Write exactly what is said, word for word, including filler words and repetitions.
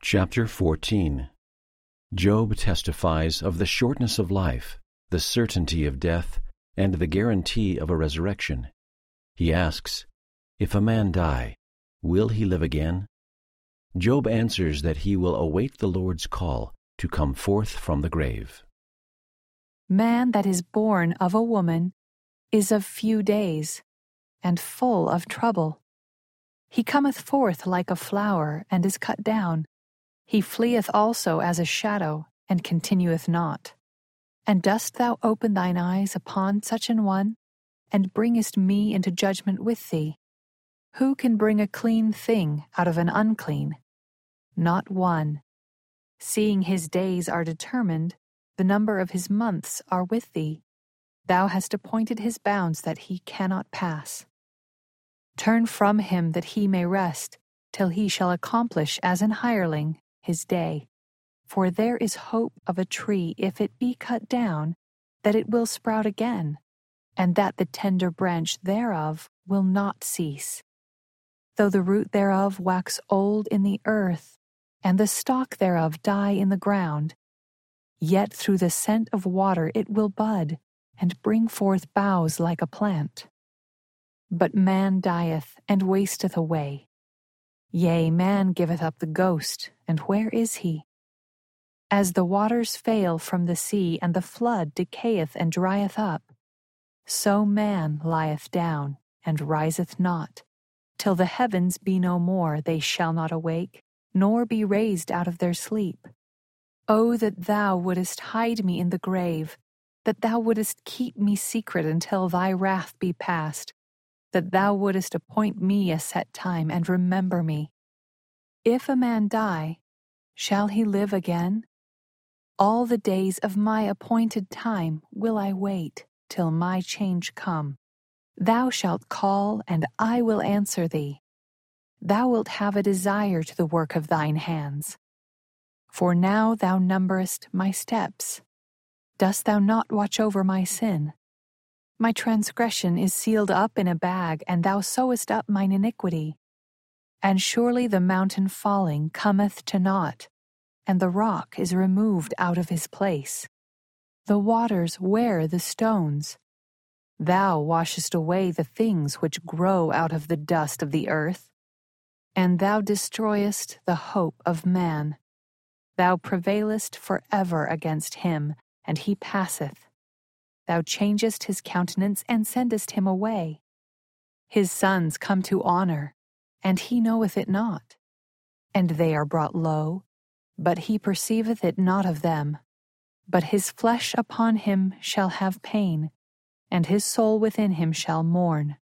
Chapter fourteen. Job testifies of the shortness of life, the certainty of death, and the guarantee of a resurrection. He asks, "If a man die, will he live again?" Job answers that he will await the Lord's call to come forth from the grave. Man that is born of a woman is of few days, and full of trouble. He cometh forth like a flower, and is cut down. He fleeth also as a shadow, and continueth not. And dost thou open thine eyes upon such an one, and bringest me into judgment with thee? Who can bring a clean thing out of an unclean? Not one. Seeing his days are determined, the number of his months are with thee. Thou hast appointed his bounds that he cannot pass. Turn from him that he may rest, till he shall accomplish as an hireling his day. For there is hope of a tree, if it be cut down, that it will sprout again, and that the tender branch thereof will not cease. Though the root thereof wax old in the earth, and the stalk thereof die in the ground, yet through the scent of water it will bud, and bring forth boughs like a plant. But man dieth, and wasteth away. Yea, man giveth up the ghost, and where is he? As the waters fail from the sea, and the flood decayeth and drieth up, so man lieth down, and riseth not. Till the heavens be no more, they shall not awake, nor be raised out of their sleep. O that thou wouldest hide me in the grave, that thou wouldest keep me secret until thy wrath be past, that thou wouldest appoint me a set time, and remember me. If a man die, shall he live again? All the days of my appointed time will I wait, till my change come. Thou shalt call, and I will answer thee. Thou wilt have a desire to the work of thine hands. For now thou numberest my steps. Dost thou not watch over my sin? My transgression is sealed up in a bag, and thou sewest up mine iniquity. And surely the mountain falling cometh to naught, and the rock is removed out of his place. The waters wear the stones. Thou washest away the things which grow out of the dust of the earth, and thou destroyest the hope of man. Thou prevailest for ever against him, and he passeth. Thou changest his countenance, and sendest him away. His sons come to honor, and he knoweth it not. And they are brought low, but he perceiveth it not of them. But his flesh upon him shall have pain, and his soul within him shall mourn.